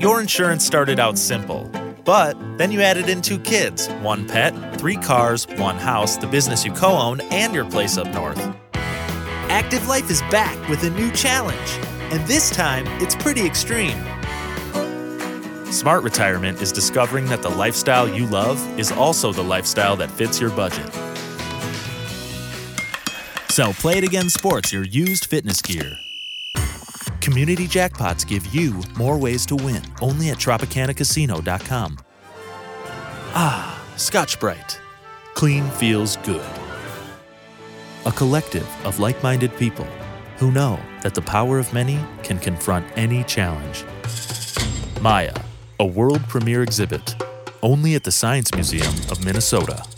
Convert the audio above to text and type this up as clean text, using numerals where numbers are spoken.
Your insurance started out simple, but then you added in 2 kids, 1 pet, 3 cars, 1 house, the business you co-own, and your place up north. Active Life is back with a new challenge, and this time it's pretty extreme. Smart Retirement is discovering that the lifestyle you love is also the lifestyle that fits your budget. So Play It Again Sports your used fitness gear. Community jackpots give you more ways to win, only at TropicanaCasino.com. Scotch-Brite. Clean feels good. A collective of like-minded people who know that the power of many can confront any challenge. Maya, a world premiere exhibit, only at the Science Museum of Minnesota.